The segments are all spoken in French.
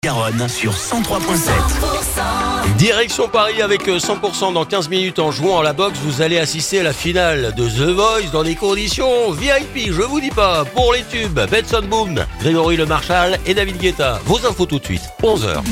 Garonne sur 103.7. Direction Paris avec 100% dans 15 minutes en jouant à la boxe. Vous allez assister à la finale de The Voice dans des conditions VIP, je vous dis pas. Pour les tubes, Benson Boone, Grégory Le Marchal et David Guetta. Vos infos tout de suite, 11h.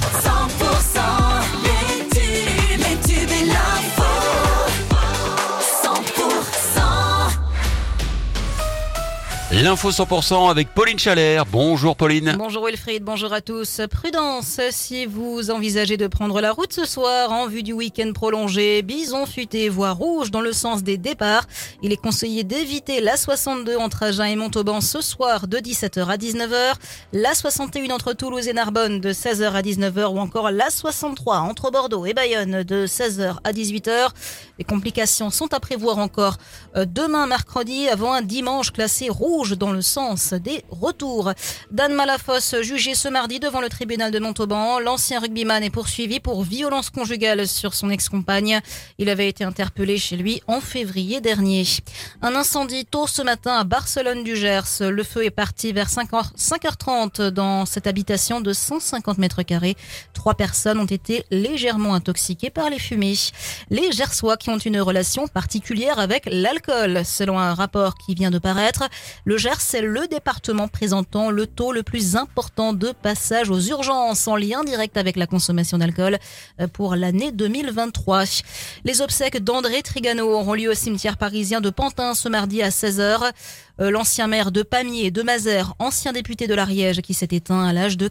L'info 100% avec Pauline Chalère. Bonjour Pauline. Bonjour Wilfried, bonjour à tous. Prudence, si vous envisagez de prendre la route ce soir en vue du week-end prolongé, bison futé, voie rouge dans le sens des départs. Il est conseillé d'éviter la 62 entre Agen et Montauban ce soir de 17h à 19h, la 61 entre Toulouse et Narbonne de 16h à 19h ou encore la 63 entre Bordeaux et Bayonne de 16h à 18h. Les complications sont à prévoir encore demain mercredi avant un dimanche classé rouge dans le sens des retours. Dan Malafosse, jugé ce mardi devant le tribunal de Montauban. L'ancien rugbyman est poursuivi pour violence conjugale sur son ex-compagne. Il avait été interpellé chez lui en février dernier. Un incendie tôt ce matin à Barcelone du Gers. Le feu est parti vers 5h30 dans cette habitation de 150 mètres carrés. 3 personnes ont été légèrement intoxiquées par les fumées. Les Gersois qui ont une relation particulière avec l'alcool, selon un rapport qui vient de paraître. Le Gers, c'est le département présentant le taux le plus important de passage aux urgences en lien direct avec la consommation d'alcool pour l'année 2023. Les obsèques d'André Trigano auront lieu au cimetière parisien de Pantin ce mardi à 16h. L'ancien maire de Pamiers et de Mazères, ancien député de l'Ariège qui s'est éteint à l'âge de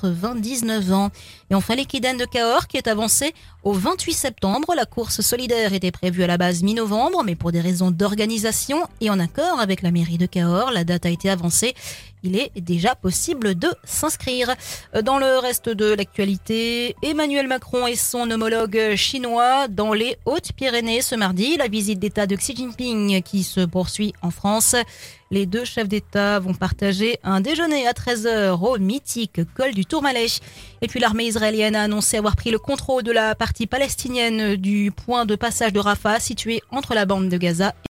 99 ans. Et enfin l'Equidène de Cahors qui est avancé au 28 septembre. La course solidaire était prévue à la base mi-novembre, mais pour des raisons d'organisation et en accord avec la mairie de Cahors, la date a été avancée. Il est déjà possible de s'inscrire. Dans le reste de l'actualité, Emmanuel Macron et son homologue chinois dans les Hautes-Pyrénées ce mardi. La visite d'État de Xi Jinping qui se poursuit en France. Les deux chefs d'État vont partager un déjeuner à 13h au mythique col du Tourmalet. Et puis l'armée israélienne a annoncé avoir pris le contrôle de la partie palestinienne du point de passage de Rafah situé entre la bande de Gaza